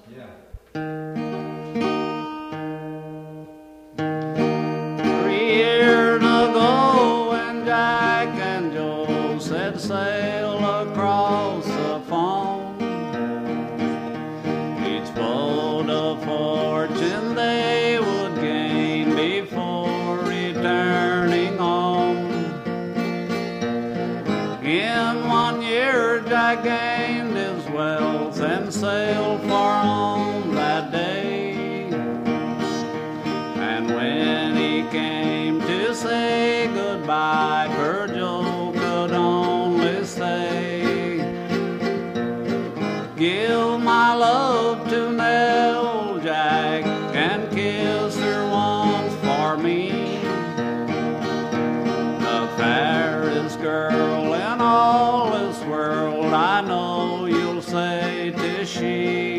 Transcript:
3 years ago when Jack and Joe set sail across the foam, each boat a fortune they would gain before returning home. In 1 year Jack gained his wealth and sailed far home that day. And when he came to say goodbye, poor Joe could only say, "Give my love to Nell, Jack, and kiss her once for me. The fairest girl in all this world, I know you'll say 'tis she."